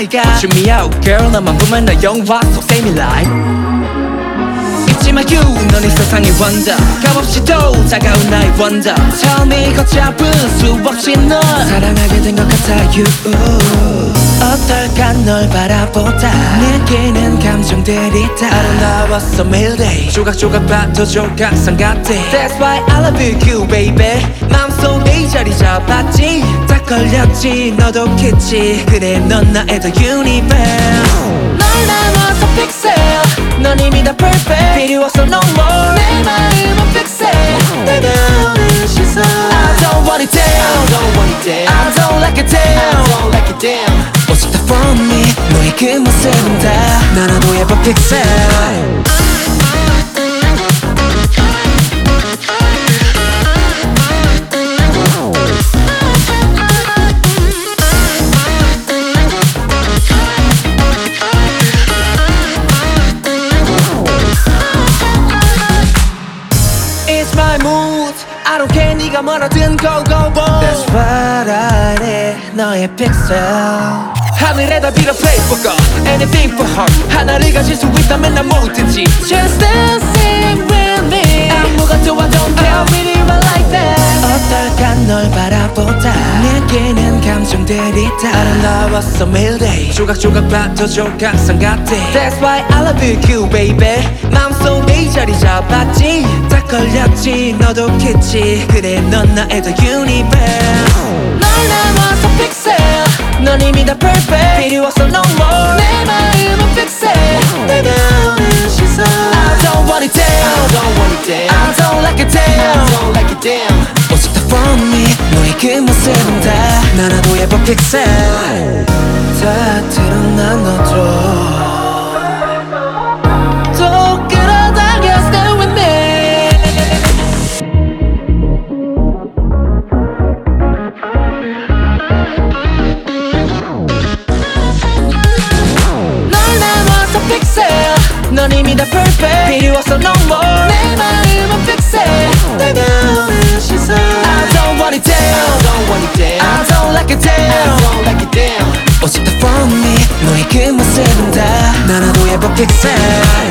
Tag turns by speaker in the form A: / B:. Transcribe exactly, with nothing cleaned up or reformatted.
A: my god Check me out girl 너만 보면 나 영화 속 save me life 잊지 마 you 넌 이 세상의 원더 값없이 또 차가운 나의 원더 처음이 걷잡을 수 없이 널 사랑하게 된 것 같아 you 어떨까 널 바라보다 느끼는 감정들이 다 아름다웠어 매일day 조각조각 봐도 조각상 같아 That's why I love you baby 마음속에 이 자리 잡았지 딱 걸렸지 너도 겠지 그래 넌 나의 the universe 널 닮아서 pixel 넌 이미 다 perfect 필요 없어 no more 내 마음은 pixel 내가 오는 시선 I don't want it down I don't want it down I don't like it down I don't like it down 오직 다 for me 너의 그 모습은 다 나라도 예뻐 pixel I don't care 네가 뭐라든 go go go That's what I need 너의 픽셀 하늘에다 빌어 play for God Anything for her 하나를 가질 수 있다면 난 뭐든지 Just dancing with me 아무것도 I don't care I really want like that 어떨까 널 바라보다 느끼는 감정들이 다 아름다웠어 매일day 조각조각 봐도 조각상 같아 That's why I love you baby 마음속에 이 자리 잡았지 딱 걸렸지 너도 겠지 그래 넌 나의 the universe 널 닮아서 pixel 넌 이미 다 perfect 필요 없어 no more 내 마음은 pixel 내가 오는 시선 I don't want it down I don't want it down I don't like it down I don't like it down 오직 다 for me 너의 그 모습은 다 나라도 예뻐 pixel 다 드러난 너도 넌 이미 다 perfect 필요 없어 no more 내 마음은 pixel 내가 오는 시선 I don't want it down I don't want it down I don't like it down I don't like it down 오직 다 for me 너의 그 모습은 다 나라도 예뻐 pixel